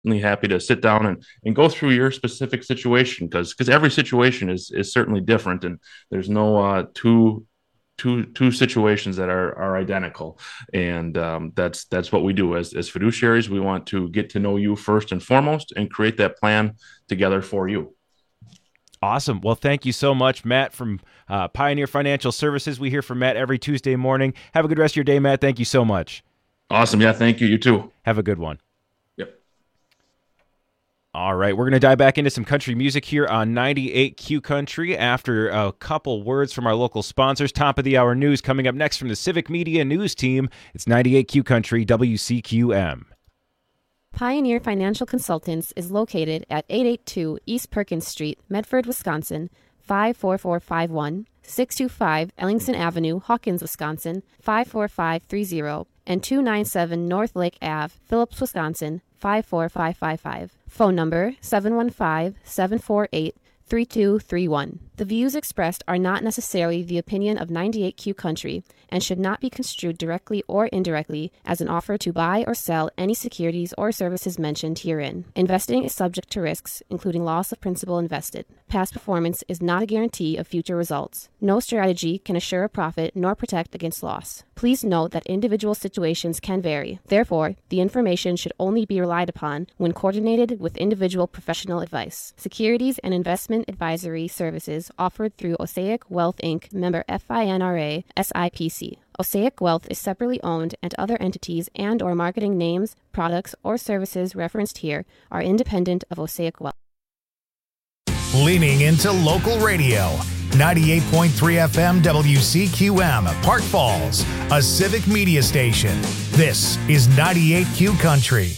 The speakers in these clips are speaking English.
happy to sit down and go through your specific situation, because every situation is certainly different, and there's no two situations that are identical. And that's what we do as fiduciaries. We want to get to know you first and foremost and create that plan together for you. Awesome. Well, thank you so much, Matt from Pioneer Financial Services. We hear from Matt every Tuesday morning. Have a good rest of your day, Matt. Thank you so much. Awesome. Yeah, thank you. You too. Have a good one. Yep. All right, we're going to dive back into some country music here on 98Q Country after a couple words from our local sponsors. Top of the hour news coming up next from the Civic Media News team. It's 98Q Country, WCQM. Pioneer Financial Consultants is located at 882 East Perkins Street, Medford, Wisconsin, 54451, 625 Ellingson Avenue, Hawkins, Wisconsin, 54530, and 297 North Lake Ave, Phillips, Wisconsin, 54555. Phone number 715-748-3231. The views expressed are not necessarily the opinion of 98Q Country and should not be construed directly or indirectly as an offer to buy or sell any securities or services mentioned herein. Investing is subject to risks, including loss of principal invested. Past performance is not a guarantee of future results. No strategy can assure a profit nor protect against loss. Please note that individual situations can vary. Therefore, the information should only be relied upon when coordinated with individual professional advice. Securities and investment advisory services offered through Osaic Wealth Inc., member FINRA, SIPC. Osaic Wealth is separately owned, and other entities and or marketing names, products, or services referenced here are independent of Osaic Wealth. Leaning into local radio. 98.3 FM WCQM, Park Falls, a Civic Media station. This is 98Q Country.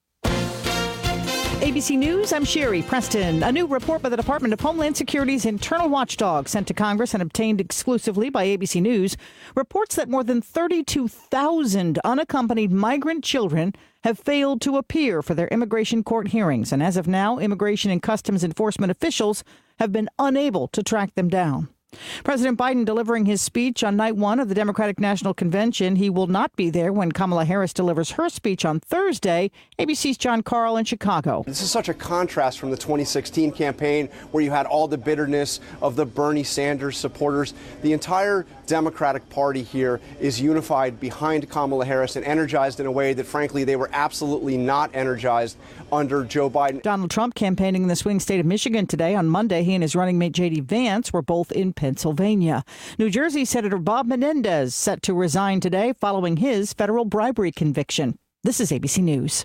ABC News, I'm Sherry Preston. A new report by the Department of Homeland Security's internal watchdog sent to Congress and obtained exclusively by ABC News reports that more than 32,000 unaccompanied migrant children have failed to appear for their immigration court hearings. And as of now, Immigration and Customs Enforcement officials have been unable to track them down. President Biden delivering his speech on night one of the Democratic National Convention. He will not be there when Kamala Harris delivers her speech on Thursday. ABC's John Carl in Chicago. This is such a contrast from the 2016 campaign where you had all the bitterness of the Bernie Sanders supporters. The entire Democratic Party here is unified behind Kamala Harris and energized in a way that, frankly, they were absolutely not energized under Joe Biden. Donald Trump campaigning in the swing state of Michigan today. On Monday, he and his running mate J.D. Vance were both in Pennsylvania. New Jersey Senator Bob Menendez set to resign today following his federal bribery conviction. This is ABC News.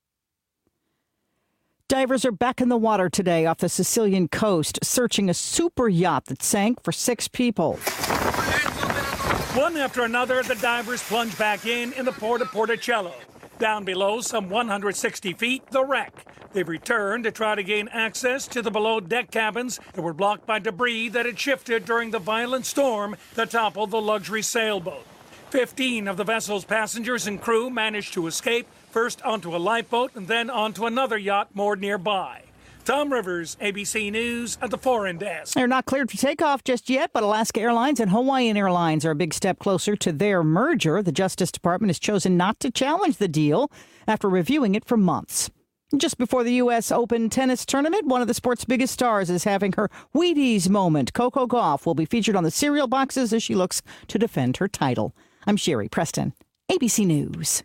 Divers are back in the water today off the Sicilian coast, searching a super yacht that sank for 6 people. One after another, the divers plunge back in the port of Porticello. Down below, some 160 feet, the wreck. They've returned to try to gain access to the below-deck cabins that were blocked by debris that had shifted during the violent storm that toppled the luxury sailboat. 15 of the vessel's passengers and crew managed to escape, first onto a lifeboat and then onto another yacht moored nearby. Tom Rivers, ABC News at the Foreign Desk. They're not cleared for takeoff just yet, but Alaska Airlines and Hawaiian Airlines are a big step closer to their merger. The Justice Department has chosen not to challenge the deal after reviewing it for months. Just before the U.S. Open tennis tournament, one of the sport's biggest stars is having her Wheaties moment. Coco Gauff will be featured on the cereal boxes as she looks to defend her title. I'm Sherry Preston, ABC News.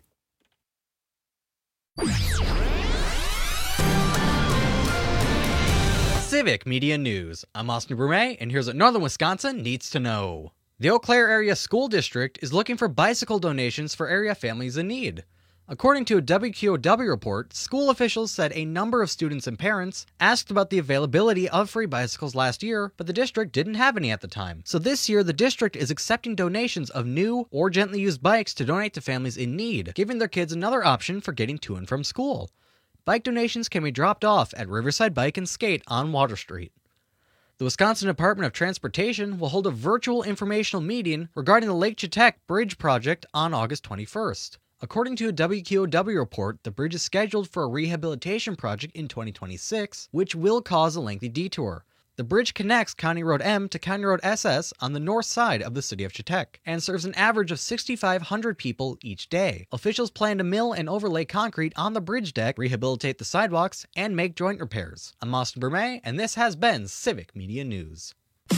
Civic Media News. I'm Austin Brumet, and here's what Northern Wisconsin needs to know. The Eau Claire Area School District is looking for bicycle donations for area families in need. According to a WQOW report, school officials said a number of students and parents asked about the availability of free bicycles last year, but the district didn't have any at the time. So this year, the district is accepting donations of new or gently used bikes to donate to families in need, giving their kids another option for getting to and from school. Bike donations can be dropped off at Riverside Bike and Skate on Water Street. The Wisconsin Department of Transportation will hold a virtual informational meeting regarding the Lake Chetek Bridge project on August 21st. According to a WQOW report, the bridge is scheduled for a rehabilitation project in 2026, which will cause a lengthy detour. The bridge connects County Road M to County Road SS on the north side of the city of Chetek and serves an average of 6,500 people each day. Officials plan to mill and overlay concrete on the bridge deck, rehabilitate the sidewalks, and make joint repairs. I'm Austin Berme, and this has been Civic Media News.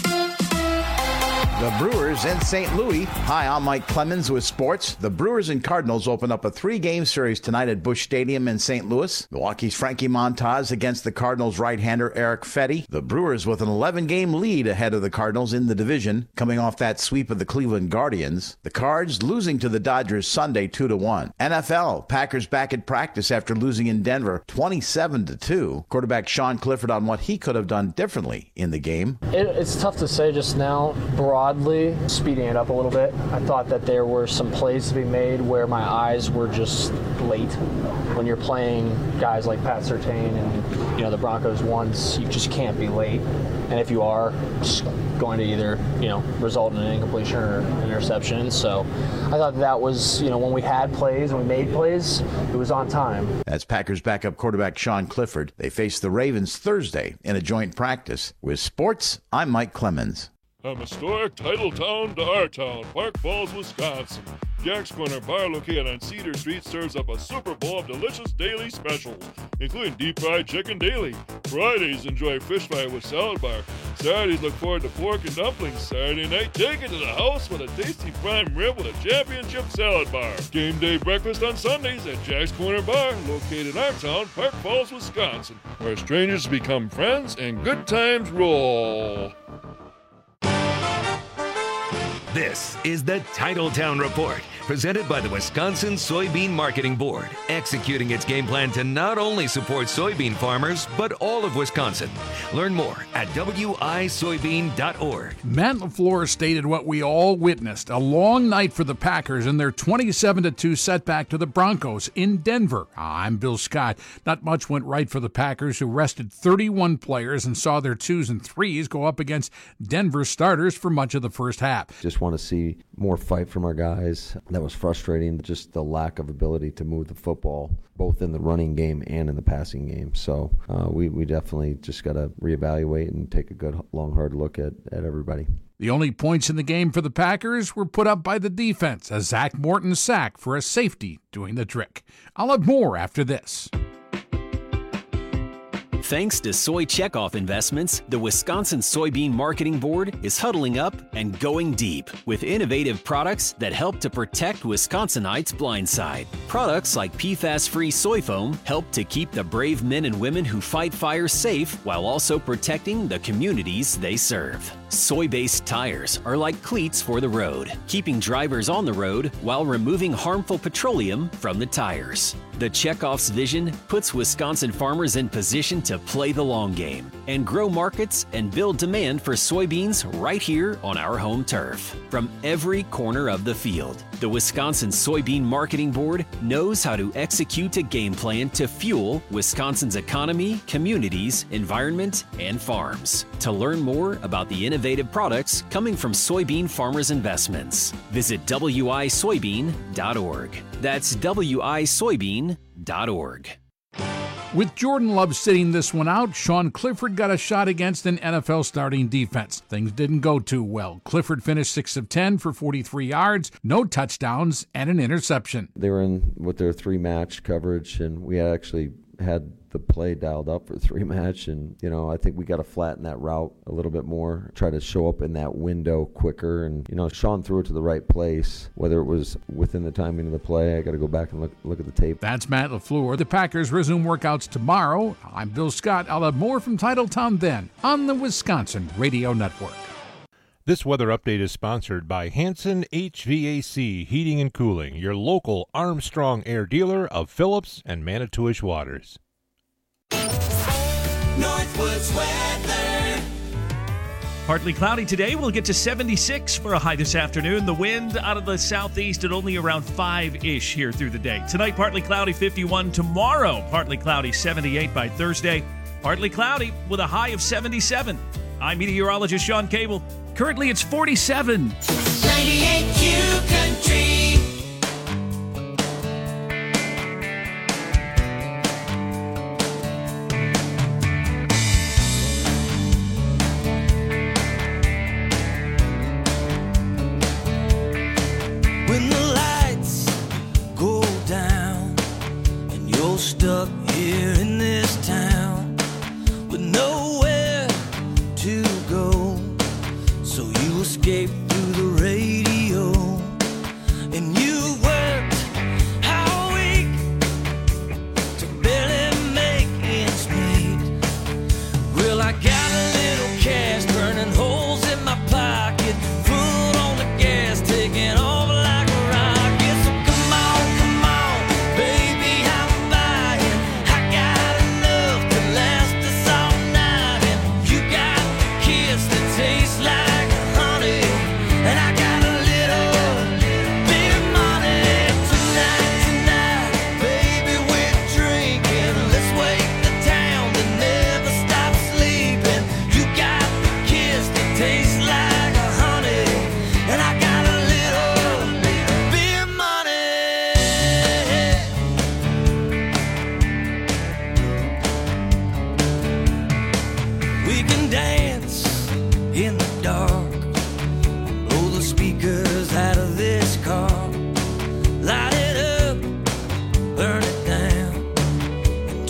The Brewers in St. Louis. Hi, I'm Mike Clemens with sports. The Brewers and Cardinals open up a 3-game series tonight at Busch Stadium in St. Louis. Milwaukee's Frankie Montas against the Cardinals right-hander Eric Fetty. The Brewers with an 11-game lead ahead of the Cardinals in the division, coming off that sweep of the Cleveland Guardians. The Cards losing to the Dodgers Sunday 2-1. NFL, Packers back at practice after losing in Denver 27-2. Quarterback Sean Clifford on what he could have done differently in the game. It's tough to say just now. Broadly, speeding it up a little bit. I thought that there were some plays to be made where my eyes were just late. When you're playing guys like Pat Surtain and the Broncos once, you just can't be late. And if you are, it's going to either result in an incompletion or an interception. So I thought that was when we had plays and we made plays, it was on time. That's Packers backup quarterback Sean Clifford. They face the Ravens Thursday in a joint practice. With sports, I'm Mike Clemens. From historic title town to our town, Park Falls, Wisconsin. Jack's Corner Bar, located on Cedar Street, serves up a Super Bowl of delicious daily specials, including deep fried chicken daily. Fridays, enjoy fish fry with salad bar. Saturdays, look forward to pork and dumplings. Saturday night, take it to the house with a tasty prime rib with a championship salad bar. Game day breakfast on Sundays at Jack's Corner Bar, located in our town, Park Falls, Wisconsin, where strangers become friends and good times roll. This is the Titletown Report, presented by the Wisconsin Soybean Marketing Board, executing its game plan to not only support soybean farmers, but all of Wisconsin. Learn more at wisoybean.org. Matt LaFleur stated what we all witnessed, a long night for the Packers in their 27-2 setback to the Broncos in Denver. I'm Bill Scott. Not much went right for the Packers, who rested 31 players and saw their 2s and 3s go up against Denver starters for much of the first half. Just want to see more fight from our guys. That was frustrating, just the lack of ability to move the football, both in the running game and in the passing game. So we definitely just got to reevaluate and take a good, long, hard look at everybody. The only points in the game for the Packers were put up by the defense, a Zach Morton sack for a safety doing the trick. I'll have more after this. Thanks to Soy Checkoff Investments, the Wisconsin Soybean Marketing Board is huddling up and going deep with innovative products that help to protect Wisconsinites' blind side. Products like PFAS-free soy foam help to keep the brave men and women who fight fires safe while also protecting the communities they serve. Soy-based tires are like cleats for the road, keeping drivers on the road while removing harmful petroleum from the tires. The Checkoff's vision puts Wisconsin farmers in position to play the long game and grow markets and build demand for soybeans right here on our home turf. From every corner of the field, the Wisconsin Soybean Marketing Board knows how to execute a game plan to fuel Wisconsin's economy, communities, environment, and farms. To learn more about the innovative products coming from soybean farmers' investments, visit wisoybean.org. That's wisoybean.org. With Jordan Love sitting this one out, Sean Clifford got a shot against an NFL starting defense. Things didn't go too well. Clifford finished 6 of 10 for 43 yards, no touchdowns, and an interception. They were in with their 3-match coverage, and we actually had the play dialed up for 3-match, and I think we got to flatten that route a little bit more, try to show up in that window quicker, and Sean threw it to the right place. Whether it was within the timing of the play, I got to go back and look at the tape. That's Matt LaFleur. The Packers resume workouts tomorrow. I'm Bill Scott. I'll have more from Titletown then on the Wisconsin Radio Network. This weather update is sponsored by Hanson HVAC Heating and Cooling, your local Armstrong Air dealer of Phillips and Manitowish Waters. Northwoods weather. Partly cloudy today. We'll get to 76 for a high this afternoon. The wind out of the southeast at only around 5-ish here through the day. Tonight, partly cloudy, 51. Tomorrow, partly cloudy, 78 by Thursday. Partly cloudy with a high of 77. I'm meteorologist Sean Cable. Currently, it's 47. 98 Q Country.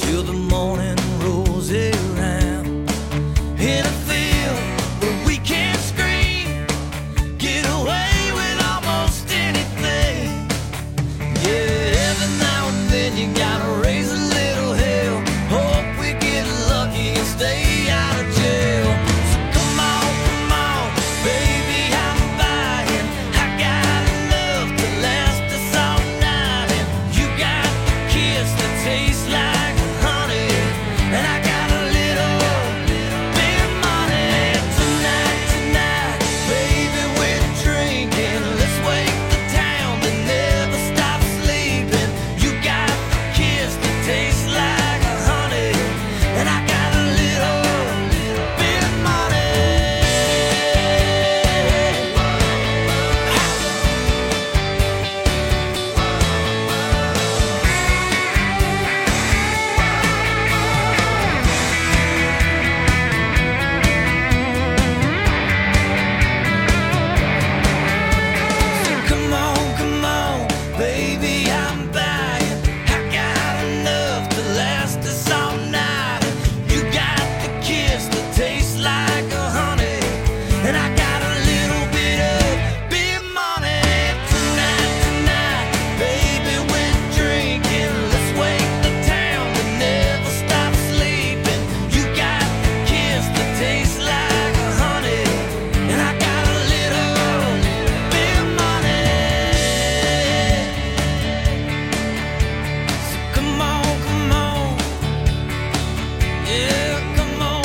till the morning rolls around. In a field where we can't scream, get away with almost anything. Yeah, every now and then you gotta raise a little hell. Hope we get lucky and stay out of jail. So come on, baby, I'm buying. I got enough to last us all night, and you got the kiss that tastes like honey, and I got a little bit of money. Tonight, baby, we're drinking. Let's wake the town that never stops sleeping. You got the kiss that tastes like honey, and I got a little bit of money. Come on, baby, I'm buying. I got enough to last us all night. You got the kiss that tastes like honey, and I got a little bit of money. Tonight, baby, we're drinking. Let's wake the town that never stops sleeping. You got the kiss that tastes like honey, and I got a little bit of money. So come on, yeah, come on.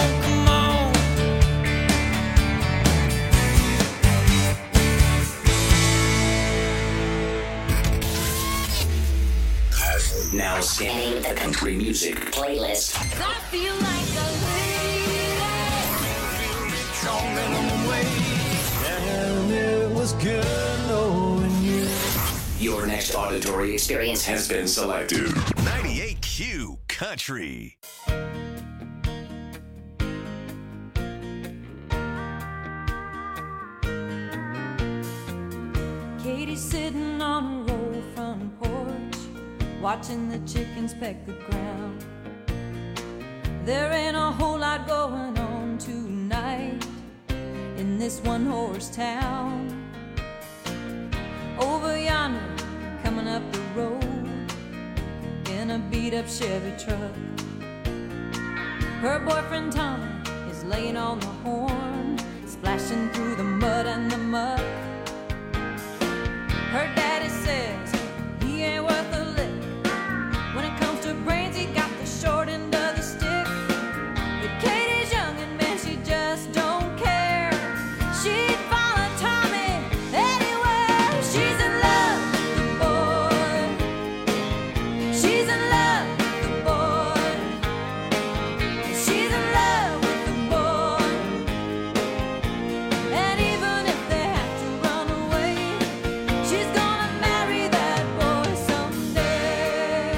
Now scanning the country music playlist. I feel like a lady. It was good knowing you. Your next auditory experience has been selected. 98Q Country. Katie's sitting on her old front porch, watching the chickens peck the ground. There ain't a whole lot going on tonight in this one-horse town. Over yonder, coming up the road in a beat-up Chevy truck, her boyfriend Tommy is laying on the horn, splashing through the mud and the muck. Her daddy says he ain't worth a lick. When it comes to brains, he got the short end of the stick. But Katie's young and man, she just don't care. She'd follow Tommy anywhere. She's in love with the boy. She's in love with the boy. She's in love with the boy. And even if they have to run away, she's gonna marry that boy someday.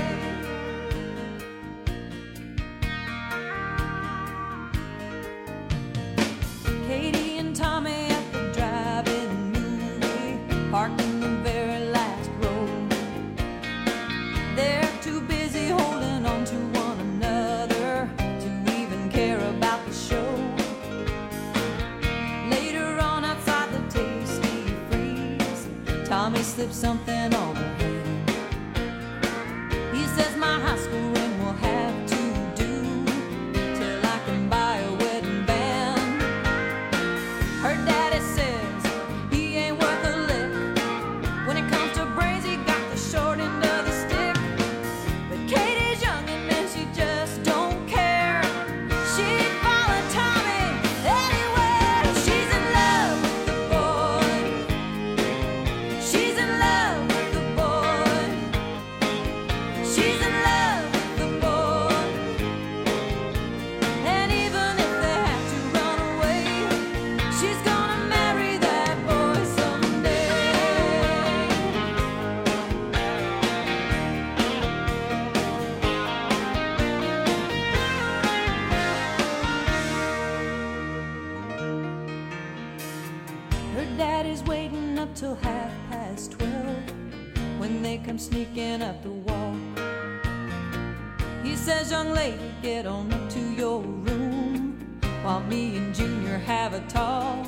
Katie and Tommy at the drive-in movie, parked in the very last row. They're too busy holding on to one another to even care about the show. Later on outside the Tasty Freeze, Tommy slipped something on her hand. He says my high school ring will have to do till I can buy a wedding band. Her daddy says he ain't worth a lick. When it comes to brains, he got the short end of the stick. But Katie's young and man, she just don't care. She'd follow Tommy anywhere. She's in love with the boy. She's in love with the boy. She's in love with the boy. And even if they have to run away, she's gonna marry that boy someday. Her daddy's waiting up till 12:30 when they come sneaking up the wall. He says, young lady, get on up to your room while me and Junior have a talk.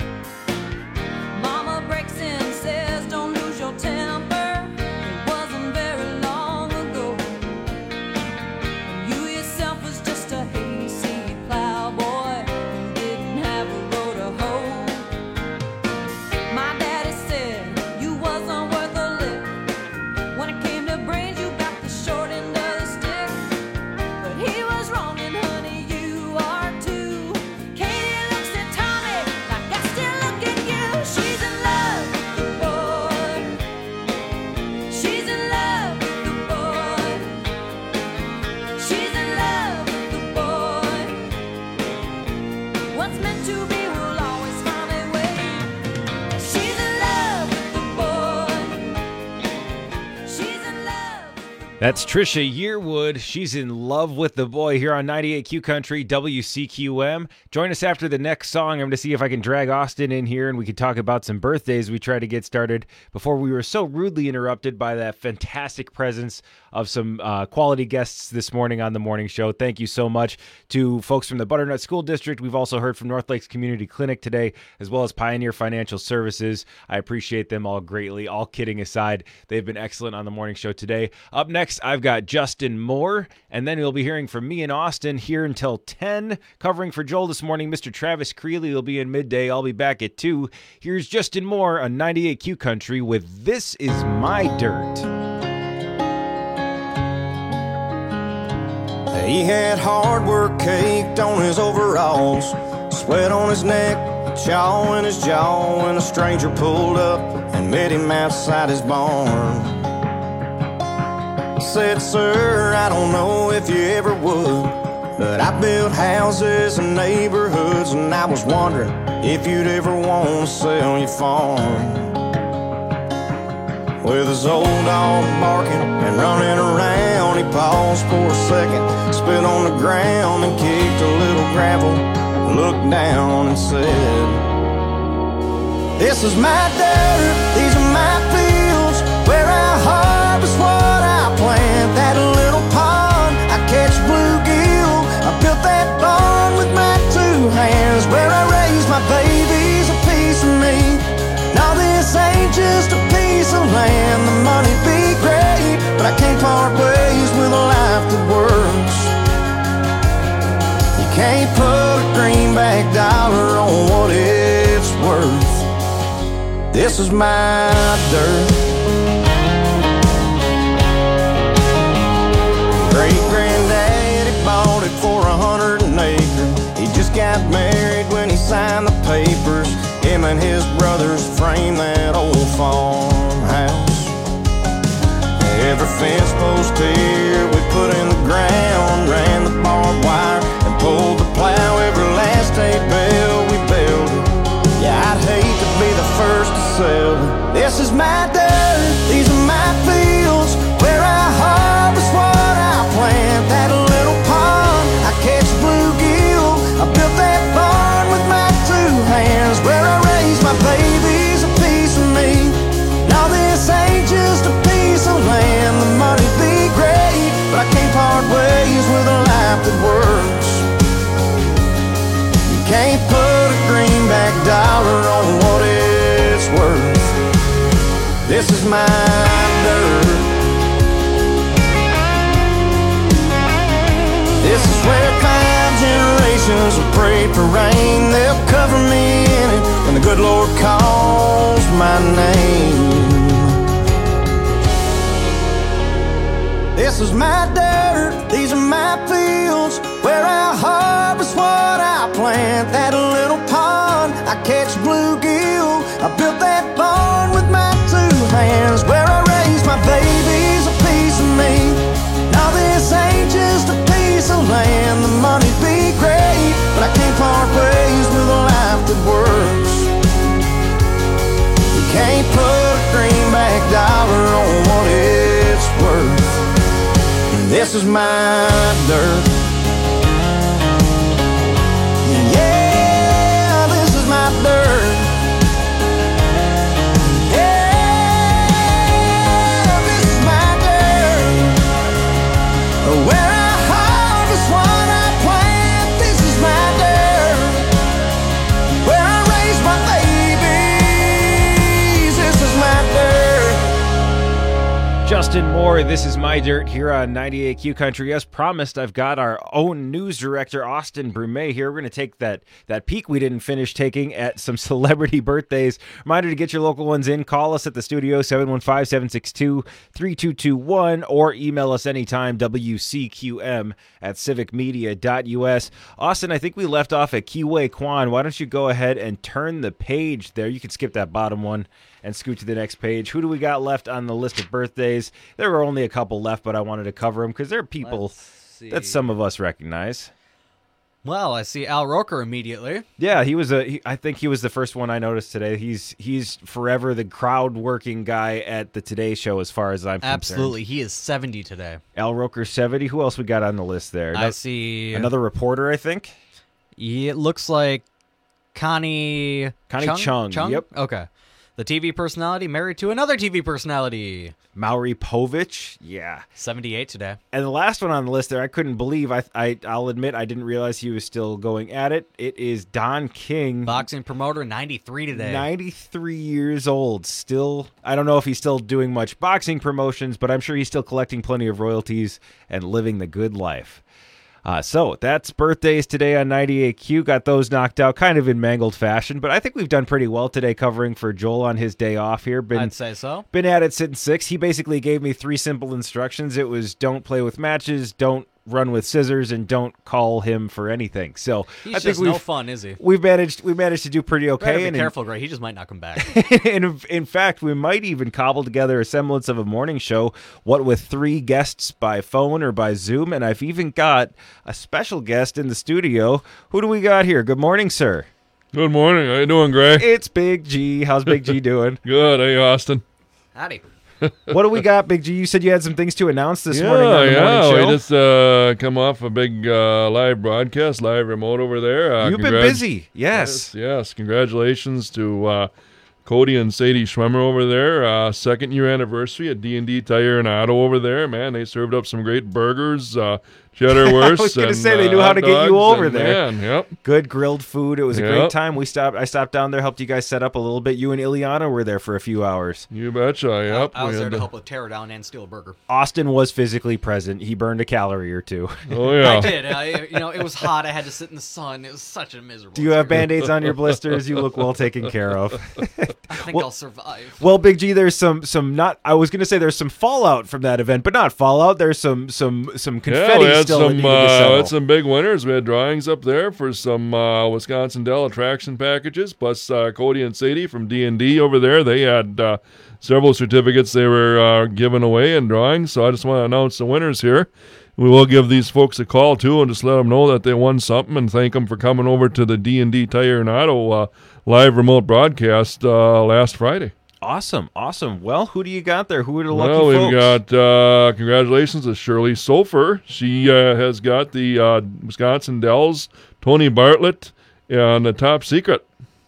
Mama breaks in and says, don't lose your temper. It wasn't very long ago. And you yourself was just a hayseed plowboy who didn't have a row to hoe. My daddy said you wasn't worth a lick. When it came to brains, you got the short end of the stick. But he was wrong, and honey, you are too. Katie looks at Tommy like I still look at you. She's in love with the boy. She's in love with the boy. She's in love with the boy. What's meant to be will always find a way. She's in love with the boy. She's in love. That's Trisha Yearwood. She's in love with the boy here on 98Q Country, WCQM. Join us after the next song. I'm going to see if I can drag Austin in here and we can talk about some birthdays we tried to get started before we were so rudely interrupted by that fantastic presence of some quality guests this morning on the morning show. Thank you so much to folks from the Butternut School District. We've also heard from North Lakes Community Clinic today, as well as Pioneer Financial Services. I appreciate them all greatly. All kidding aside, they've been excellent on the morning show today. Up next, I've got Justin Moore, and then you'll be hearing from me and Austin here until 10. Covering for Joel this morning, Mr. Travis Creeley will be in midday. I'll be back at 2. Here's Justin Moore on 98Q Country with This Is My Dirt. He had hard work caked on his overalls, sweat on his neck, chaw in his jaw, when a stranger pulled up and met him outside his barn. Said, sir, I don't know if you ever would, but I built houses and neighborhoods, and I was wondering if you'd ever want to sell your farm. With his old dog barking and running around, he paused for a second, spit on the ground and kicked a little gravel, looked down and said, this is my dirt, these are my fields, where I harvest what I plant. That little pond, I catch bluegill, I built that barn with my 2 hands, where I raise my babies, a piece of me. Now this ain't just a piece of land, the money be great, but I can't part ways with a life that works. You can't put a greenback dollar on what it's worth. This is my dirt. Great-granddaddy bought it for 100 an acre. He just got married when he signed the papers. Him and his brothers framed that old farmhouse. Every fence post here we put in the ground, ran the barbed wire and pulled the plow. Every last hay bale we built. Yeah, I'd hate to be the first to sell it. This is my dirt, these are my fields, where I harvest what I plant. That little pond, I catch bluegill, I built that barn with my 2 hands, where I raise my babies, a piece of me. Now this ain't just a piece of land, the money be great, but I can't part ways with a life that works. You can't put a greenback dollar on what it's worth. This is my dirt. This is where 5 generations have prayed for rain. They'll cover me in it when the good Lord calls my name. This is my dirt, these are my fields, where I harvest what I plant. That little pond, I catch bluegill, I built that barn with my 2 hands, where I raise my babies, a piece of me. Now this ain't just a piece of land, the money be great, but I can't part ways with a life that works. You can't put a greenback dollar on what it's worth. This is my dirt. Yeah, this is my dirt. Yeah, this is my dirt. Where I more. This is My Dirt here on 98Q Country. As promised, I've got our own news director, Austin Brumet, here. We're going to take that peek we didn't finish taking at some celebrity birthdays. Reminder to get your local ones in. Call us at the studio, 715-762-3221, or email us anytime, wcqm@civicmedia.us. Austin, I think we left off at Kiwei Kwan. Why don't you go ahead and turn the page there? You can skip that bottom one and scoot to the next page. Who do we got left on the list of birthdays? There were only a couple left, but I wanted to cover them because they're people that some of us recognize. Well, I see Al Roker immediately. Yeah, I think he was the first one I noticed today. He's forever the crowd-working guy at the Today Show as far as I'm concerned. Absolutely. He is 70 today. Al Roker, 70. Who else we got on the list there? I see another reporter, I think. Yeah, it looks like Connie Chung. Yep. Okay. The TV personality married to another TV personality. Maury Povich. Yeah. 78 today. And the last one on the list there, I couldn't believe. I'll admit I didn't realize he was still going at it. It is Don King. Boxing promoter, 93 today. 93 years old. Still, I don't know if he's still doing much boxing promotions, but I'm sure he's still collecting plenty of royalties and living the good life. So that's birthdays today on 98Q. Got those knocked out kind of in mangled fashion, but I think we've done pretty well today covering for Joel on his day off here. I'd say so. Been at it since 6. He basically gave me 3 simple instructions. It was don't play with matches, don't run with scissors, and don't call him for anything. So He's I think just no fun, is he? We've managed to do pretty okay. Be careful, Gray. He just might not come back. And in fact, we might even cobble together a semblance of a morning show, what with 3 guests by phone or by Zoom, and I've even got a special guest in the studio. Who do we got here? Good morning, sir. Good morning. How you doing, Gray? It's Big G. How's Big G doing? Good. Hey, Austin. Howdy. What do we got, Big G? You said you had some things to announce this morning on the morning show. We just come off a big live broadcast, live remote over there. You've been busy. Yes. Yes. Congratulations to Cody and Sadie Schwemmer over there. 2nd year anniversary at D&D Tire and Auto over there. Man, they served up some great burgers, cheddar wurst. I was going to say they knew how to get you over there. Man, yep. Good grilled food. It was a great time. I stopped down there, helped you guys set up a little bit. You and Ileana were there for a few hours. You betcha. Yep. I was there to help with tear down and steal a burger. Austin was physically present. He burned a calorie or 2. Oh yeah, I did. It was hot. I had to sit in the sun. It was such a miserable. Do you have Band-Aids on your blisters? You look well taken care of. I think I'll survive. Well, Big G, there's some not. I was going to say there's some fallout from that event, but not fallout. There's some confetti still that needed to settle. We had some big winners. We had drawings up there for some Wisconsin Dell attraction packages, plus Cody and Sadie from D&D over there. They had several certificates they were giving away in drawings, so I just want to announce the winners here. We will give these folks a call, too, and just let them know that they won something and thank them for coming over to the D&D Tire and Auto live remote broadcast last Friday. Awesome. Well, who do you got there? Who are the lucky folks? Well, we've got congratulations to Shirley Sofer. She has got the Wisconsin Dells, Tony Bartlett, and the Top Secret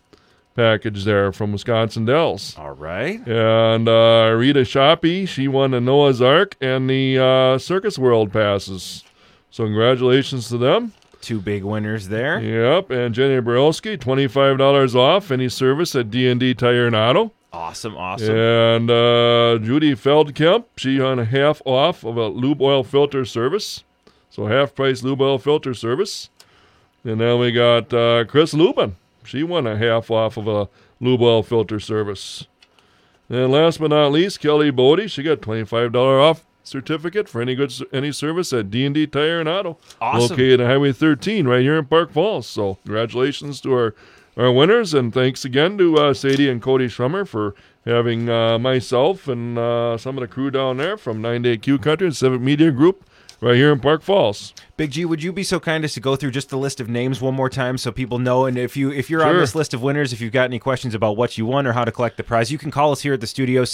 package there from Wisconsin Dells. All right. And Rita Shoppy, she won the Noah's Ark and the Circus World passes. So congratulations to them. 2 big winners there. Yep. And Jenny Borelski, $25 off any service at D&D Tire and Auto. Awesome. And Judy Feldkemp, she on a half off of a lube oil filter service. So half price lube oil filter service. And then we got Chris Lubin. She won a half off of a lube oil filter service. And last but not least, Kelly Bodie. She got $25 off certificate for any service at D&D Tire and Auto. Awesome. Located on Highway 13 right here in Park Falls. So congratulations to our winners, and thanks again to Sadie and Cody Schwemmer for having myself and some of the crew down there from 98Q Country and Civic Media Group right here in Park Falls. Big G, would you be so kind as to go through just the list of names one more time so people know? And if you're Sure. on this list of winners, if you've got any questions about what you won or how to collect the prize, you can call us here at the studio,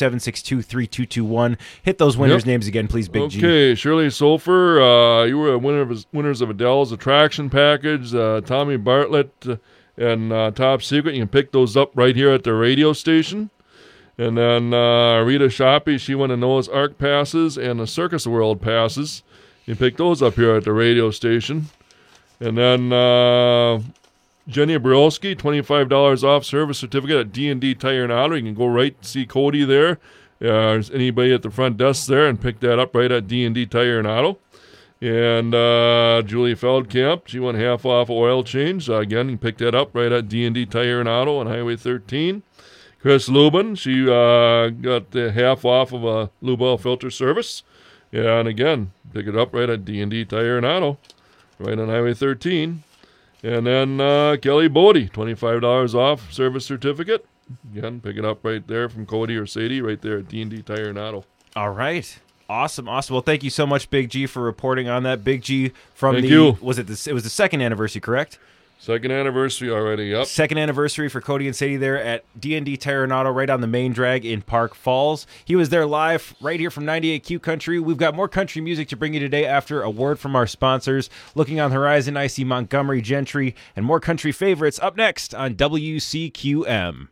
762-3221. Hit those winners' names again, please, Big G. Okay, Shirley Sulfur, you were a winners of Adele's attraction package. Tommy Bartlett and Top Secret, you can pick those up right here at the radio station. And then Rita Shoppy, she won the Noah's Ark passes and the Circus World passes. You can pick those up here at the radio station. And then Jenny Borelski, $25 off service certificate at D&D Tire and Auto. You can go right to see Cody there There's anybody at the front desk there, and pick that up right at D&D Tire and Auto. And Julie Feldkamp, she won half off oil change. Again, you can pick that up right at D&D Tire and Auto on Highway 13. Chris Lubin, she got the half off of a lube oil filter service. Yeah, and again, pick it up right at D&D Tire and Auto, right on Highway 13. And then Kelly Bodie, $25 off service certificate. Again, pick it up right there from Cody or Sadie, right there at D&D Tire and Auto. All right. Awesome. Well, thank you so much, Big G, for reporting on that. Big G from Thank you. it was the second anniversary, correct? Second anniversary already, yep. Second anniversary for Cody and Sadie there at D&D Tire and Auto right on the main drag in Park Falls. He was there live right here from 98Q Country. We've got more country music to bring you today after a word from our sponsors. Looking on the horizon, I see Montgomery Gentry and more country favorites up next on WCQM.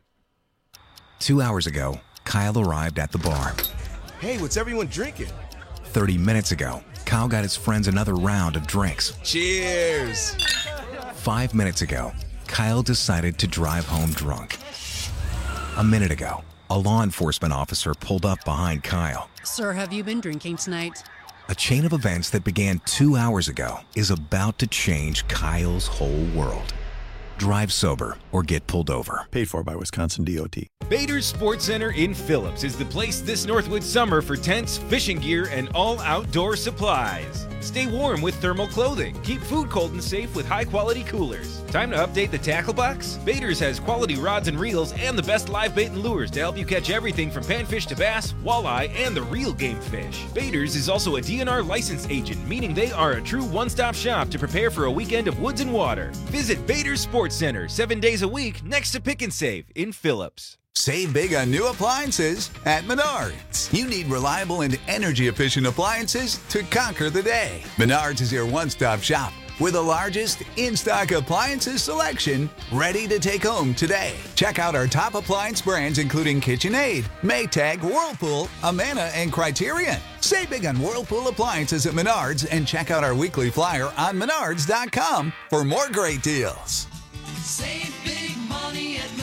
2 hours ago, Kyle arrived at the bar. Hey, what's everyone drinking? 30 minutes ago, Kyle got his friends another round of drinks. Cheers! 5 minutes ago, Kyle decided to drive home drunk. A minute ago, a law enforcement officer pulled up behind Kyle. Sir, have you been drinking tonight? A chain of events that began 2 hours ago is about to change Kyle's whole world. Drive sober or get pulled over. Paid for by Wisconsin DOT. Bader's Sports Center in Phillips is the place this Northwood summer for tents, fishing gear, and all outdoor supplies. Stay warm with thermal clothing. Keep food cold and safe with high-quality coolers. Time to update the tackle box? Bader's has quality rods and reels and the best live bait and lures to help you catch everything from panfish to bass, walleye, and the real game fish. Bader's is also a DNR licensed agent, meaning they are a true one-stop shop to prepare for a weekend of woods and water. Visit Bader's Sports Center 7 days a week next to Pick and Save in Phillips. Save big on new appliances at Menards. You need reliable and energy-efficient appliances to conquer the day. Menards is your one-stop shop with the largest in-stock appliances selection ready to take home today. Check out our top appliance brands including KitchenAid, Maytag, Whirlpool, Amana, and Criterion. Save big on Whirlpool appliances at Menards and check out our weekly flyer on menards.com for more great deals. Save big money at Menards.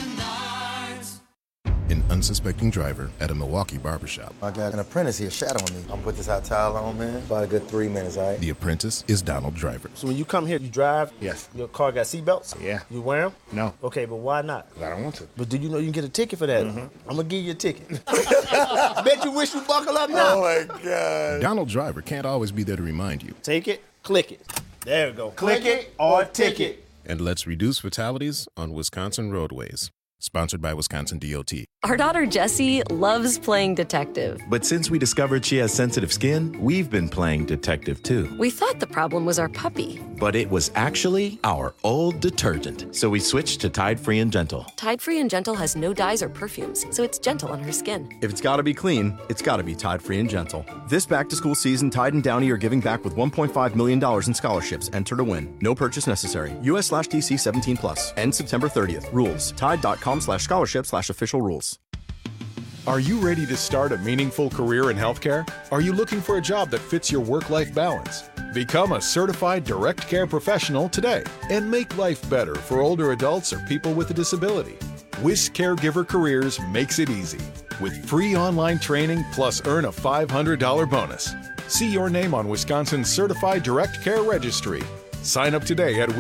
An unsuspecting driver at a Milwaukee barbershop. I got an apprentice here shadowing me. I'm gonna put this hot towel on, man. About a good 3 minutes, all right? The apprentice is Donald Driver. So when you come here, you drive? Yes. Your car got seatbelts? Yeah. You wear them? No. Okay, but why not? I don't want to. But do you know you can get a ticket for that? I'm gonna give you a ticket. Bet you wish you buckle up now. Oh my God. Donald Driver can't always be there to remind you. Take it, click it. There we go. Click it or ticket. And let's reduce fatalities on Wisconsin roadways. Sponsored by Wisconsin DOT. Our daughter Jessie loves playing detective. But since we discovered she has sensitive skin, we've been playing detective too. We thought the problem was our puppy. But it was actually our old detergent. So we switched to Tide Free and Gentle. Tide Free and Gentle has no dyes or perfumes, so it's gentle on her skin. If it's gotta be clean, it's gotta be Tide Free and Gentle. This back-to-school season, Tide and Downy are giving back with $1.5 million in scholarships. Enter to win. No purchase necessary. US/TC 17+. End September 30th. Rules. Tide.com/scholarship/official rules. Are you ready to start a meaningful career in healthcare? Are you looking for a job that fits your work-life balance? Become a certified direct care professional today and make life better for older adults or people with a disability. WIS Caregiver Careers makes it easy with free online training plus earn a $500 bonus. See your name on Wisconsin's Certified Direct Care Registry. Sign up today at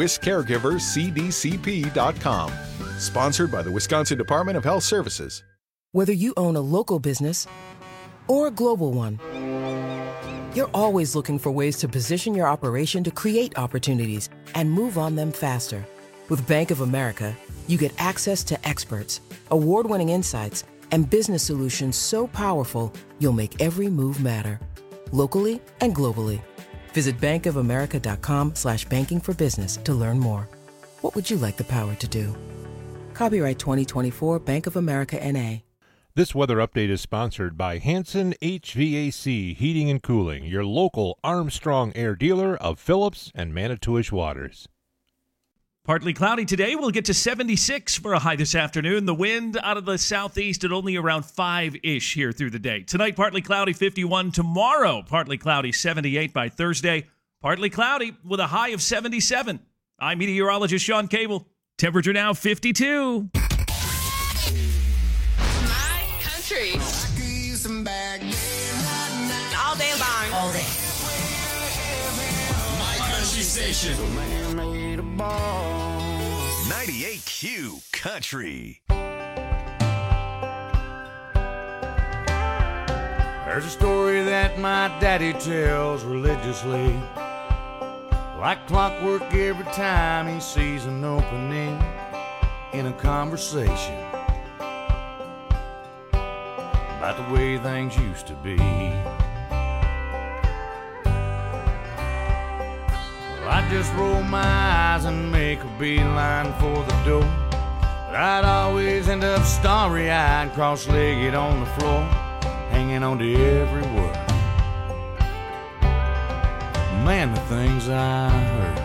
wiscaregivercdcp.com. Sponsored by the Wisconsin Department of Health Services. Whether you own a local business or a global one, you're always looking for ways to position your operation to create opportunities and move on them faster. With Bank of America, you get access to experts, award-winning insights, and business solutions so powerful you'll make every move matter, locally and globally. Visit bankofamerica.com/banking for business to learn more. What would you like the power to do? Copyright 2024 Bank of America N.A. This weather update is sponsored by Hanson HVAC Heating and Cooling, your local Armstrong Air dealer of Phillips and Manitowish Waters. Partly cloudy today. We'll get to 76 for a high this afternoon. The wind out of the southeast at only around 5-ish here through the day. Tonight, partly cloudy, 51. Tomorrow, partly cloudy, 78 by Thursday. Partly cloudy with a high of 77. I'm meteorologist Sean Cable. Temperature now 52. Country. station. So man made a ball. 98Q Country. There's a story that my daddy tells religiously, like clockwork every time he sees an opening in a conversation about the way things used to be. Well, I just roll my eyes and make a beeline for the door, but I'd always end up starry-eyed, cross-legged on the floor, hanging on to every word. Man, the things I heard.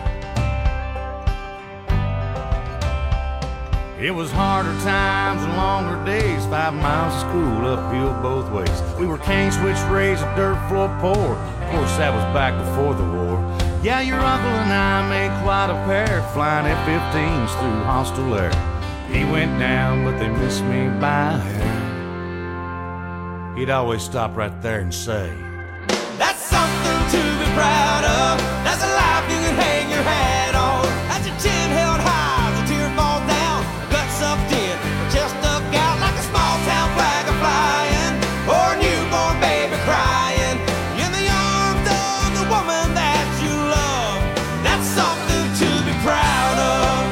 It was harder times and longer days, 5 miles of school uphill both ways. We were cane switch raised, a dirt floor poor. Of course, that was back before the war. Yeah, your uncle and I made quite a pair, flying F-15s through hostile air. He went down, but they missed me by a hair. He'd always stop right there and say, That's something to be proud of. That's a life you can hang your hat on. That's your chin held high, the tear falls down, gut sucked in, chest stuck out like a small town flag a flying, or a newborn baby crying in the arms of the woman that you love. That's something to be proud of.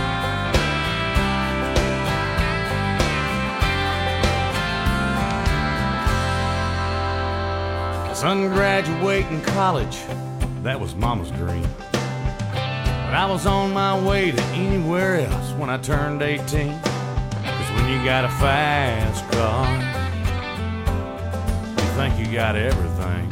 Son graduating college, that was mama's dream. But I was on my way to anywhere else when I turned 18. 'Cause when you got a fast car, you think you got everything.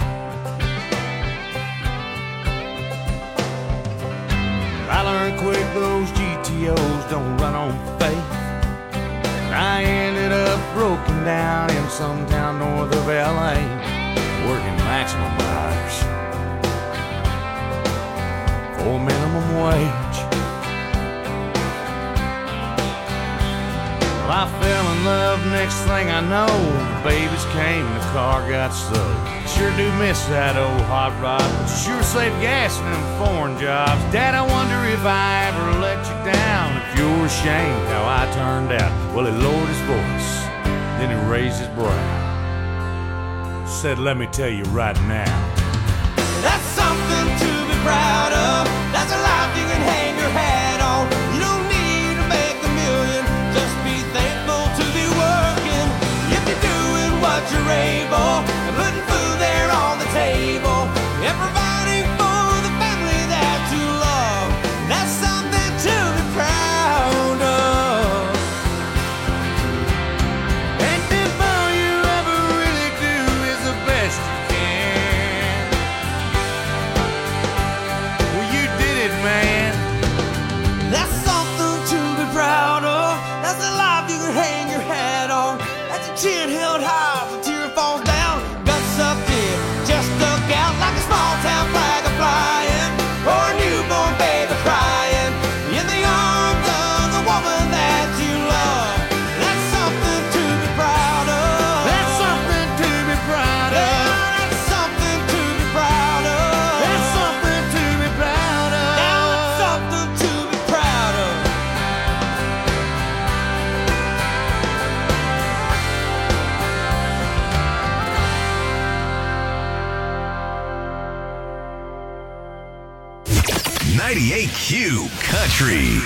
I learned quick those GTOs don't run on faith. I ended up broken down in some town north of LA, working maximum hours for minimum wage. Well, I fell in love, next thing I know, the babies came and the car got stowed. Sure do miss that old hot rod, but you sure save gas in them foreign jobs. Dad, I wonder if I ever let you down, if you're ashamed how I turned out. Well, he lowered his voice, then he raised his brow, said, let me tell you right now, That's something to be proud of. That's a life you can hang your hat on. You don't need to make a million, just be thankful to be working. If you're doing what you're able, and putting food there on the table, and providing for the family that you love, that's something to be proud of. and if all you ever really do is the best you can, well, you did it, man. That's something to be proud of. That's a life you can hang your hat on. That's your chin held high, the tear falls down, guts sucked in, just stuck out like a small town flag a flying, or a newborn baby crying in the arms of the woman that you love. That's something to be proud of. That's something to be proud of. That's something to be proud of. That's something to be proud of. That's something to be proud of. .98Q Country.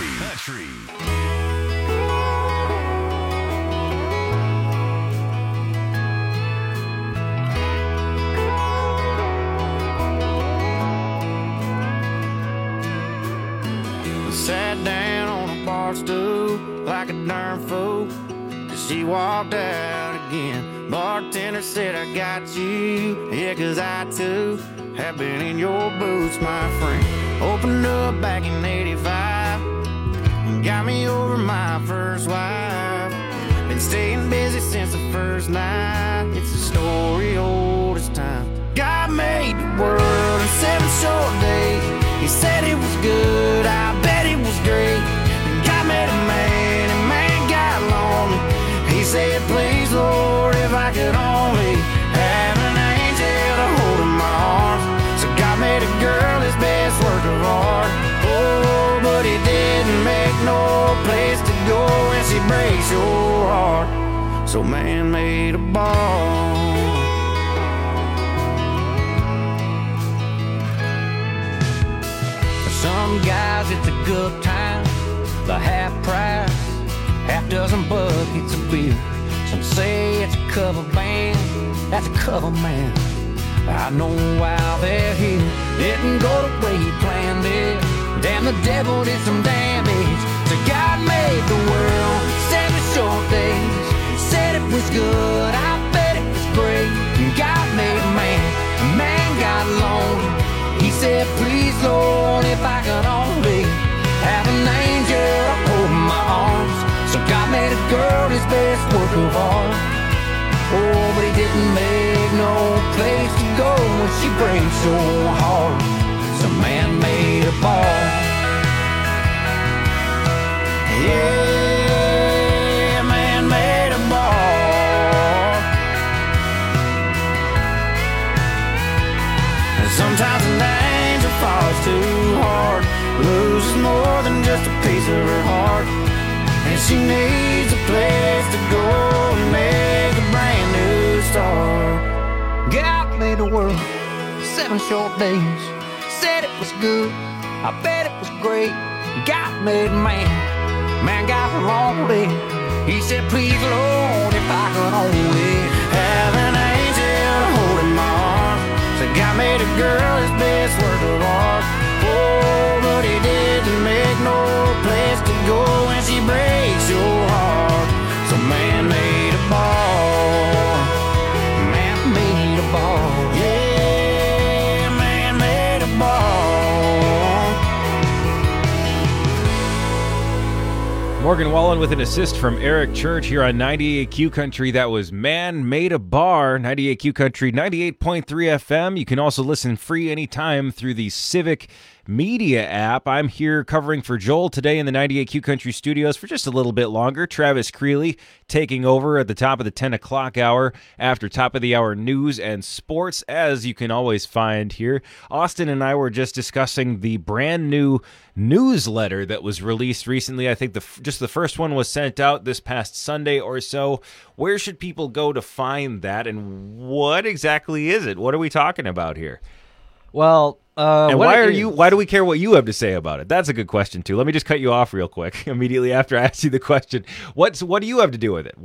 We sat down on a bar stool like a darn fool as she walked out again. Bartender said, I got you, yeah, 'cause I too have been in your boots, my friend. Opened up back in '85 and got me over my first wife. Been staying busy since the first night. It's a story old as time. God made the world in 7 short days. He said it was good, I bet it was great. And God made a man, and man got lonely. He said, please, Lord, if I could only have an angel to hold in my arms. So God made a girl his best work of art. breaks your heart. So man made a bar. For some guys it's a good time, the half price, half dozen buckets of beer. Some say it's a cover band, that's a cover man. I know why they're here. Didn't go the way you planned it. Damn, the devil did some damage. So God made the world 7 short days. Said it was good, I bet it was great. And God made man got lonely. He said, please Lord, if I could only have an angel holding my arms. So God made a girl his best work of art. Oh, but he didn't make no place to go when she breaks your heart. So man made a bar. Yeah, man made a bar. And sometimes an angel falls too hard, loses more than just a piece of her heart. And she needs a place to go and make a brand new start. God made the world 7 short days. Said it was good, I bet it was great. God made man got lonely. He said, please Lord, if I could only have an angel holding my arm. So God made a girl his best work of art. Oh, but he didn't make no place to go when she breaks your heart. So man made a bar. Man made a bar. Yeah, man made a bar. Morgan Wallen with an assist from Eric Church here on 98Q Country. That was Man Made a Bar. 98Q Country, 98.3 FM. You can also listen free anytime through the Civic Media app. I'm here covering for Joel today in the 98Q Country studios for just a little bit longer. Travis Creeley taking over at the top of the 10 o'clock hour after top of the hour news and sports, as you can always find here. Austin and I were just discussing the brand new newsletter that was released recently. I think just the first one was sent out this past Sunday or so. Where should people go to find that, and what exactly is it? What are we talking about here? Well, and why do we care what you have to say about it? That's a good question too. Let me just cut you off real quick immediately after I ask you the question. What do you have to do with it?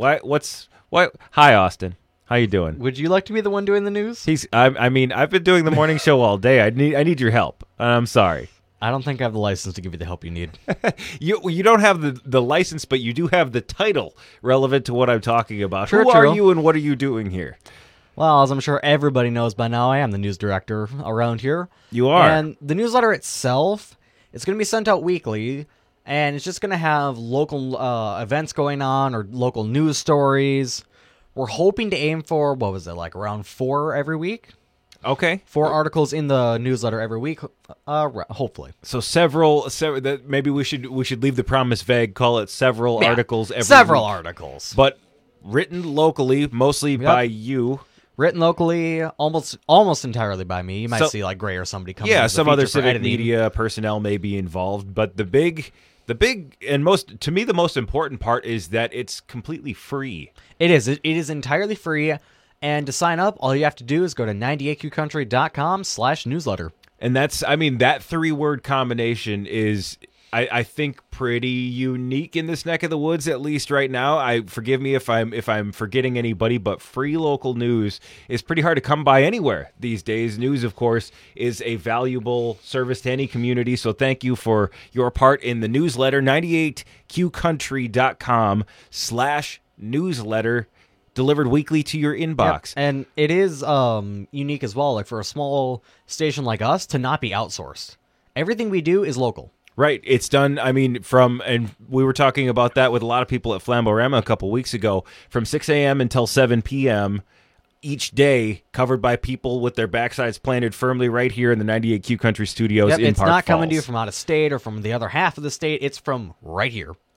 Hi, Austin. How you doing? Would you like to be the one doing the news? I mean, I've been doing the morning show all day. I need your help. I'm sorry. I don't think I have the license to give you the help you need. You don't have the license, but you do have the title relevant to what I'm talking about. True. Who are you and what are you doing here? Well, as I'm sure everybody knows by now, I am the news director around here. You are. And the newsletter itself, it's going to be sent out weekly, and it's just going to have local events going on or local news stories. We're hoping to aim for, around 4 every week? Okay. 4 articles in the newsletter every week, hopefully. So several maybe we should leave the promise vague, call it several articles every several week. Articles. But written locally, mostly by you. Written locally, almost entirely by me. You might see like Gray or somebody come in. Yeah, some other Civic Media personnel may be involved, but the big and the most important part is that it's completely free. It is. It is entirely free, and to sign up, all you have to do is go to 98qcountry.com/newsletter. And that 3-word combination is, I think, pretty unique in this neck of the woods, at least right now. Forgive me if I'm forgetting anybody, but free local news is pretty hard to come by anywhere these days. News, of course, is a valuable service to any community, so thank you for your part in the newsletter. 98qcountry.com/newsletter, delivered weekly to your inbox. Yep. And it is unique as well, like for a small station like us to not be outsourced. Everything we do is local. Right. It's done, and we were talking about that with a lot of people at Flamborama a couple weeks ago, from 6 a.m. until 7 p.m. each day, covered by people with their backsides planted firmly right here in the 98Q Country studios in Park Falls. It's not coming to you from out of state or from the other half of the state. It's from right here.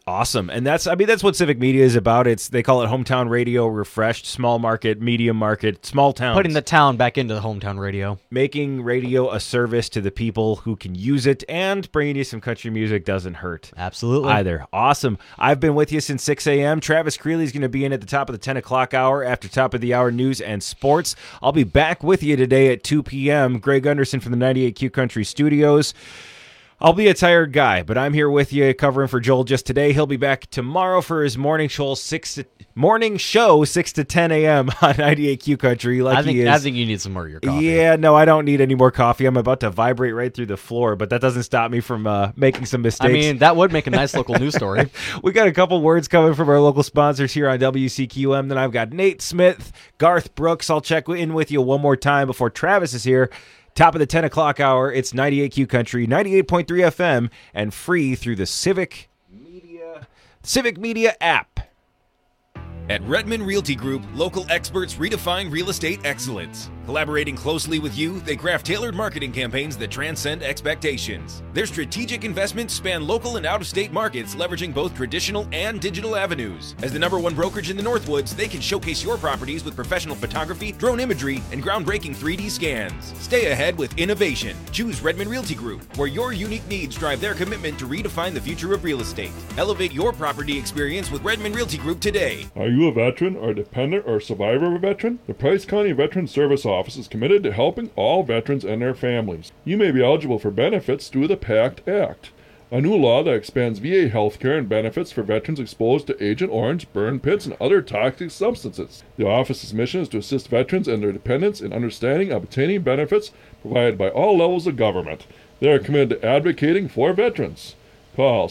Awesome. And that's what Civic Media is about. They call it hometown radio refreshed, small market, medium market, small town. Putting the town back into the hometown radio. Making radio a service to the people who can use it, and bringing you some country music doesn't hurt. Absolutely. Either. Awesome. I've been with you since 6 a.m. Travis Creeley is going to be in at the top of the 10 o'clock hour after top of the hour news and sports. I'll be back with you today at 2 p.m. Greg Gunderson from the 98Q Country Studios. I'll be a tired guy, but I'm here with you covering for Joel just today. He'll be back tomorrow for his morning show, 6 to 10 a.m. on 98Q Country. I think you need some more of your coffee. Yeah, no, I don't need any more coffee. I'm about to vibrate right through the floor, but that doesn't stop me from making some mistakes. I mean, that would make a nice local news story. We got a couple words coming from our local sponsors here on WCQM. Then I've got Nate Smith, Garth Brooks. I'll check in with you one more time before Travis is here. Top of the 10 o'clock hour, it's 98Q Country, 98.3 FM, and free through the Civic Media app. At Redmond Realty Group, local experts redefine real estate excellence. Collaborating closely with you, they craft tailored marketing campaigns that transcend expectations. Their strategic investments span local and out-of-state markets, leveraging both traditional and digital avenues. As the #1 brokerage in the Northwoods, they can showcase your properties with professional photography, drone imagery, and groundbreaking 3D scans. Stay ahead with innovation. Choose Redmond Realty Group, where your unique needs drive their commitment to redefine the future of real estate. Elevate your property experience with Redmond Realty Group today. Are you a veteran or dependent or survivor of a veteran? The Price County Veteran Service Office is committed to helping all veterans and their families. You may be eligible for benefits through the PACT Act, a new law that expands VA health care and benefits for veterans exposed to Agent Orange, burn pits, and other toxic substances. The office's mission is to assist veterans and their dependents in understanding and obtaining benefits provided by all levels of government. They are committed to advocating for veterans. Call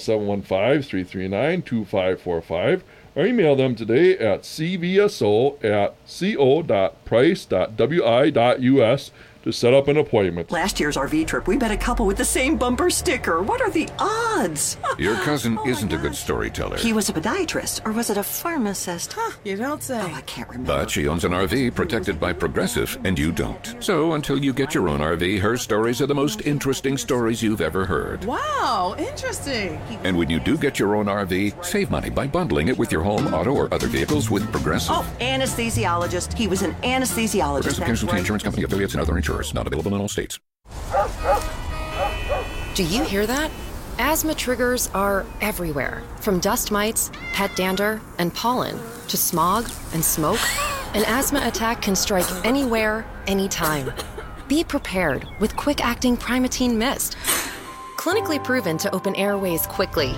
715-339-2545 or email them today at cvso@co.price.wi.us to set up an appointment. Last year's RV trip, we met a couple with the same bumper sticker. What are the odds? Your cousin isn't a good storyteller. He was a podiatrist, or was it a pharmacist? You don't say. Oh, I can't remember. But she owns an RV protected by Progressive, and you don't. So until you get your own RV, her stories are the most interesting stories you've ever heard. Wow, interesting. And when you do get your own RV, save money by bundling it with your home, auto, or other vehicles with Progressive. Oh, anesthesiologist. He was an anesthesiologist. Progressive Casualty Insurance Company, affiliates, and other insurers. Not available in all states. Do you hear that? Asthma triggers are everywhere, from dust mites, pet dander, and pollen, to smog and smoke. An asthma attack can strike anywhere, anytime. Be prepared with quick-acting Primatene Mist. Clinically proven to open airways quickly.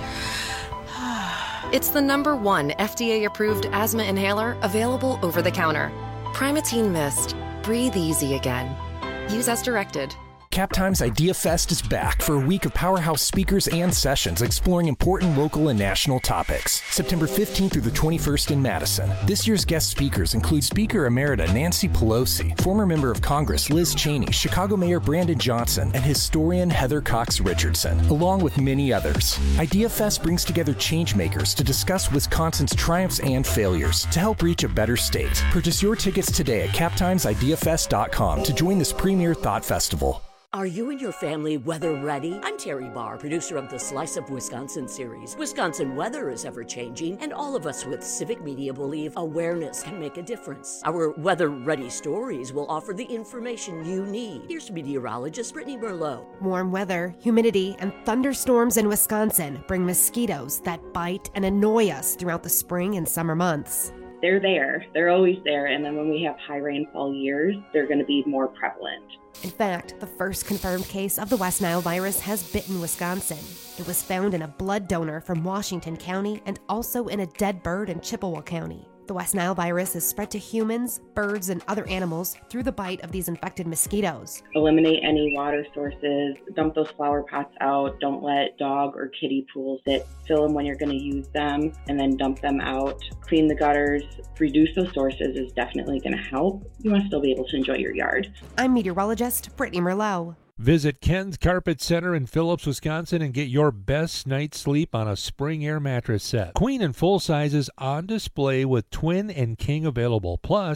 It's the #1 FDA-approved asthma inhaler available over the counter. Primatene Mist. Breathe easy again. Use as directed. CapTime's Idea Fest is back for a week of powerhouse speakers and sessions exploring important local and national topics. September 15th through the 21st in Madison. This year's guest speakers include Speaker Emerita Nancy Pelosi, former member of Congress Liz Cheney, Chicago Mayor Brandon Johnson, and historian Heather Cox Richardson, along with many others. Idea Fest brings together changemakers to discuss Wisconsin's triumphs and failures to help reach a better state. Purchase your tickets today at captimesideafest.com to join this premier thought festival. Are you and your family weather ready? I'm Terry Barr, producer of the Slice of Wisconsin series. Wisconsin weather is ever-changing, and all of us with Civic Media believe awareness can make a difference. Our weather-ready stories will offer the information you need. Here's meteorologist Brittany Merlot. Warm weather, humidity, and thunderstorms in Wisconsin bring mosquitoes that bite and annoy us throughout the spring and summer months. They're there. They're always there. And then when we have high rainfall years, they're going to be more prevalent. In fact, the first confirmed case of the West Nile virus has bitten Wisconsin. It was found in a blood donor from Washington County and also in a dead bird in Chippewa County. The West Nile virus is spread to humans, birds, and other animals through the bite of these infected mosquitoes. Eliminate any water sources, dump those flower pots out, don't let dog or kitty pools sit, fill them when you're going to use them, and then dump them out. Clean the gutters, reduce those sources is definitely going to help. You want to still be able to enjoy your yard. I'm meteorologist Brittany Merlot. Visit Ken's Carpet Center in Phillips, Wisconsin and get your best night's sleep on a Spring Air mattress set. Queen and full sizes on display with twin and king available. Plus,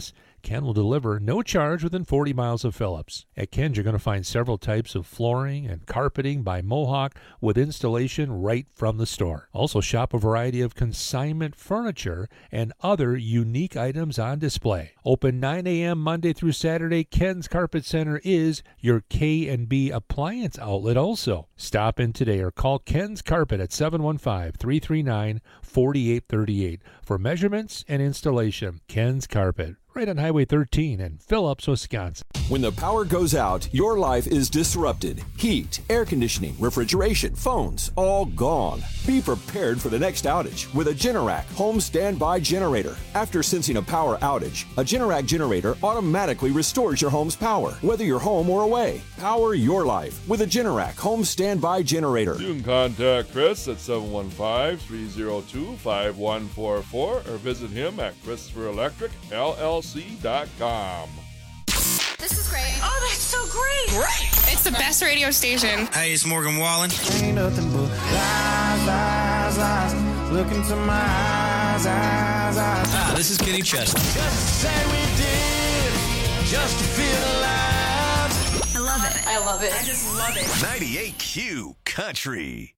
Ken will deliver no charge within 40 miles of Phillips. At Ken's, you're going to find several types of flooring and carpeting by Mohawk with installation right from the store. Also shop a variety of consignment furniture and other unique items on display. Open 9 a.m. Monday through Saturday, Ken's Carpet Center is your K&B appliance outlet also. Stop in today or call Ken's Carpet at 715-339-4838 for measurements and installation. Ken's Carpet, right on Highway 13 in Phillips, Wisconsin. When the power goes out, your life is disrupted. Heat, air conditioning, refrigeration, phones, all gone. Be prepared for the next outage with a Generac home standby generator. After sensing a power outage, a Generac generator automatically restores your home's power, whether you're home or away. Power your life with a Generac home standby generator. You can contact Chris at 715-302-5144 or visit him at ChristopherElectricLLC.com. This is great. Oh, that's so great. Great. It's the best radio station. Hey, it's Morgan Wallen. Ain't nothing but lies, lies, lies. Look into my eyes, eyes, eyes. Ah, this is Kenny Chesney. Just to say we did, just to feel alive. I love it. I love it. I just love it. 98Q Country.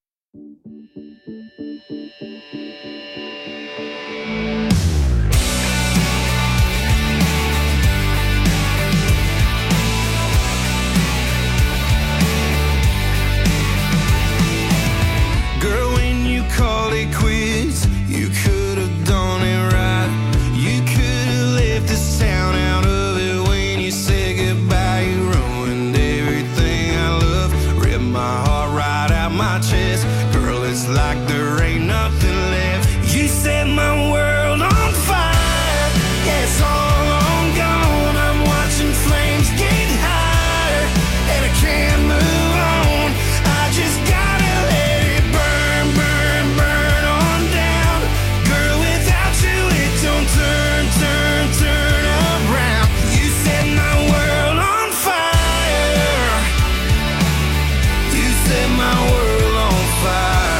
Girl, when you called it quits, you could have done it right. You could have left this town out of it when you said goodbye. You ruined everything I love, ripped my heart right out my chest. Girl, it's like there ain't nothing left. You set my world on fire. Yeah, it's all on gone. I'm watching flames get higher, and I can't move on. I just gotta let it burn, burn, burn on down. Girl, without you it don't turn, turn, turn around. You set my world on fire. You set my world on fire.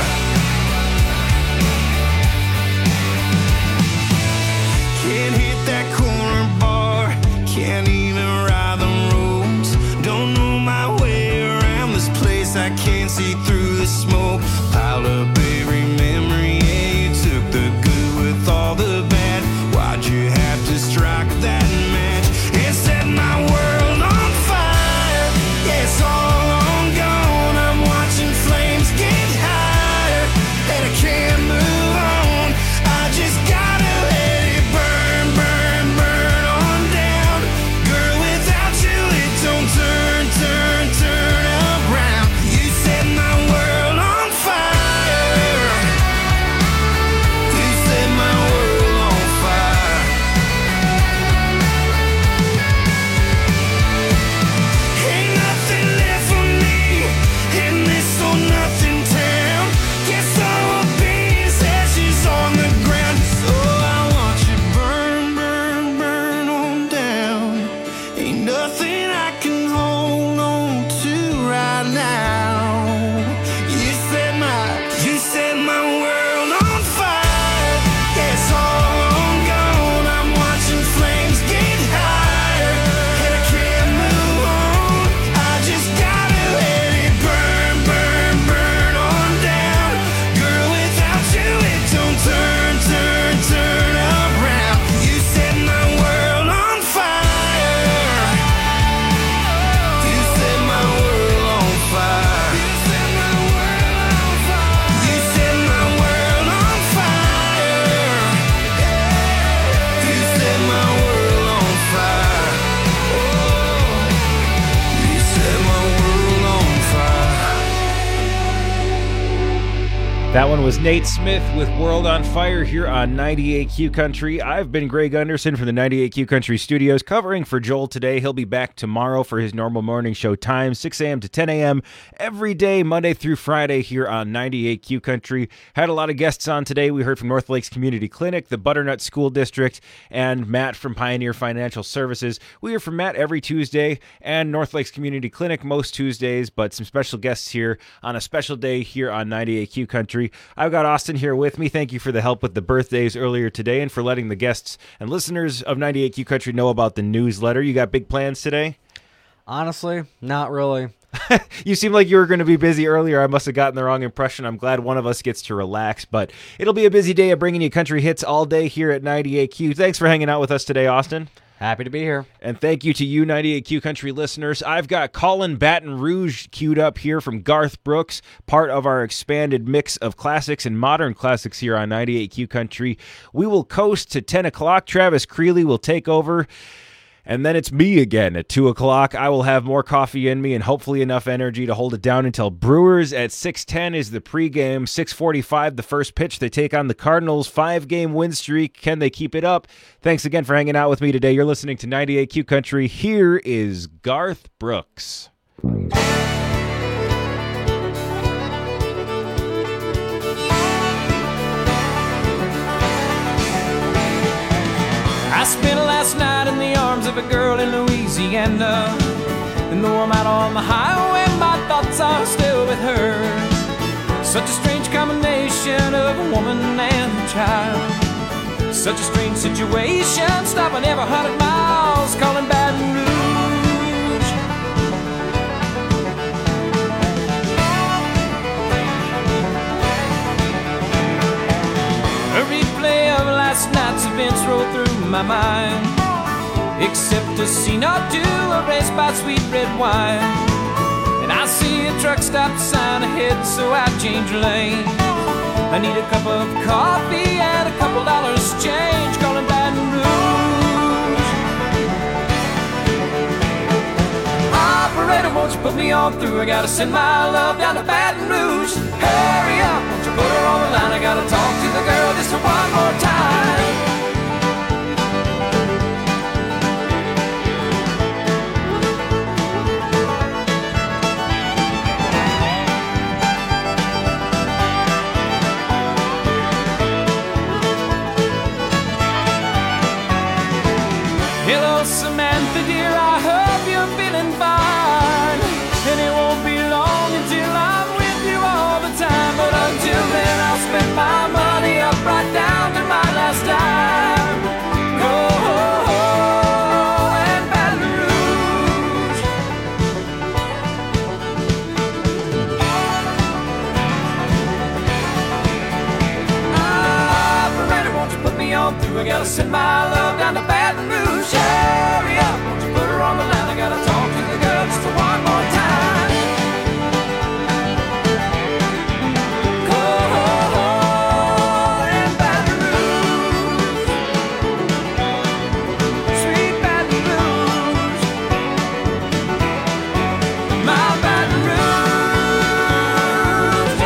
Can't hit that corner bar, can't even ride the roads. Don't know my way around this place, I can't see through the smoke. Piled up every memory, yeah, you took the good with all the bad. Why'd you have to strike that match and set my world on fire? Yeah, it's all on gone. I'm watching flames get higher, and I can't move on. I just gotta let it burn, burn, burn on down. Girl, without you it don't turn, turn, turn around. You set my world on fire. You set my world on fire. Ain't nothing left for me in this old nothing town. Guess all I'll be is ashes on the ground. So I want you burn, burn, burn on down. Ain't nothing I can hold on to right now. You set my world on fire. Yeah, it's all on gone. I'm watching flames get higher, and I can't move on. I just gotta let it burn, burn, burn on down. Girl, without you it don't turn, turn, turn around. You set my world on fire. You set my world on fire. You set my world on fire. You set my world on fire. You set my world on fire. Oh, you set my world on fire. That one was Nate Smith with World on Fire here on 98Q Country. I've been Greg Gunderson from the 98Q Country Studios covering for Joel today. He'll be back tomorrow for his normal morning show time, 6 a.m. to 10 a.m. every day, Monday through Friday here on 98Q Country. Had a lot of guests on today. We heard from North Lakes Community Clinic, the Butternut School District, and Matt from Pioneer Financial Services. We hear from Matt every Tuesday and North Lakes Community Clinic most Tuesdays, but some special guests here on a special day here on 98Q Country. Country. I've got Austin here with me. Thank you for the help with the birthdays earlier today and for letting the guests and listeners of 98Q Country know about the newsletter. You got big plans today? Honestly, not really. You seem like you were going to be busy earlier. I must have gotten the wrong impression. I'm glad one of us gets to relax, but it'll be a busy day of bringing you country hits all day here at 98Q. Thanks for hanging out with us today, Austin. Happy to be here. And thank you to you, 98Q Country listeners. I've got Colin Baton Rouge queued up here from Garth Brooks, part of our expanded mix of classics and modern classics here on 98Q Country. We will coast to 10 o'clock. Travis Creeley will take over. And then it's me again at 2 o'clock. I will have more coffee in me and hopefully enough energy to hold it down until Brewers at 6:10 is the pregame. 6:45 the first pitch. They take on the Cardinals. 5-game win streak. Can they keep it up? Thanks again for hanging out with me today. You're listening to 98Q Country. Here is Garth Brooks. I spent last night in the arms of a girl in Louisiana, and though I'm out on the highway, my thoughts are still with her. Such a strange combination of a woman and a child. Such a strange situation, stopping every 100 miles, calling Baton Rouge. A replay of last night's events rolled through my mind, except a scene or two erased by sweet red wine. And I see a truck stop sign ahead, so I change lanes. I need a cup of coffee and a couple dollars change, calling Baton Rouge. Operator, won't you put me on through? I gotta send my love down to Baton Rouge. Hurry up, won't you put her on the line? I gotta talk to the girl just one more time. Hello, Samantha, dear, I hope you're feeling fine. And it won't be long until I'm with you all the time. But until then, I'll spend my money up right down to my last dime. Oh, and Baton Rouge. Operator, won't you put me on through? I gotta send my love down to Baton Rouge. Hurry up, won't you put her on the line? I gotta talk to the girl just one more time. Oh, and Baton Rouge, sweet Baton Rouge, my Baton Rouge,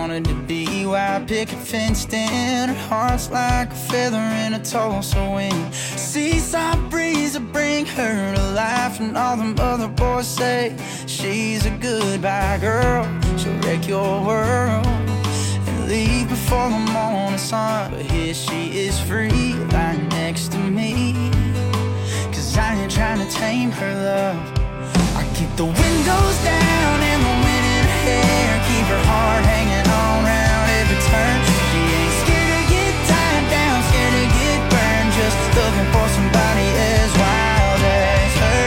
wanted to be white picket fenced in. Her heart's like a feather in a Tulsa wind. Seaside breeze will bring her to life, and all them other boys say she's a goodbye girl. She'll wreck your world and leave before the morning sun. But here she is free, lying next to me, 'cause I ain't trying to tame her love. I keep the windows down and the wind in her hair, keep her heart hanging on round every turn. She ain't scared to get tied down, scared to get burned, just looking for somebody as wild as her.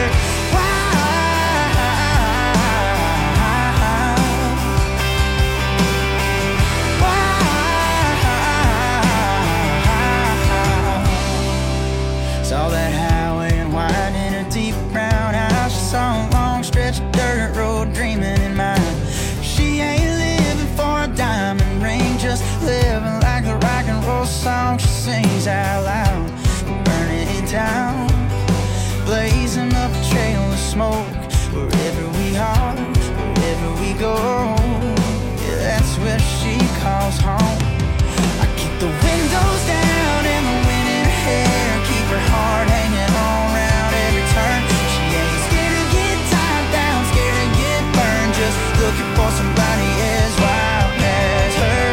Saw that highway and wide in her deep brown eyes. She saw a long stretch of dirt road dreaming in mind. She ain't living for a diamond ring, just living like the rock and roll song she sings out loud. Burning it down, blazing up a trail of smoke. Wherever we are, wherever we go, yeah, that's where she calls home. I keep the windows down and the wind in her hair, keep her heart hanging on round every turn. She ain't scared to get tied down, scared to get burned, just looking for somebody as wild as her.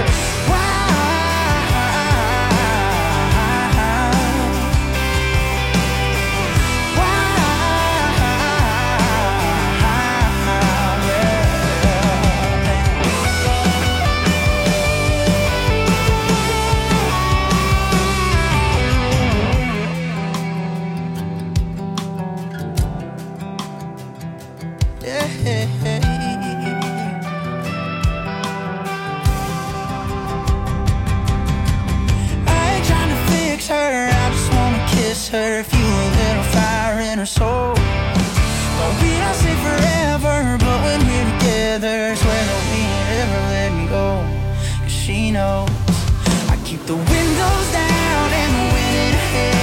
Her, fuel a little fire in her soul. But we don't say forever, but when we're together, swear that we ain't ever letting go. 'Cause she knows I keep the windows down and the wind in her hair,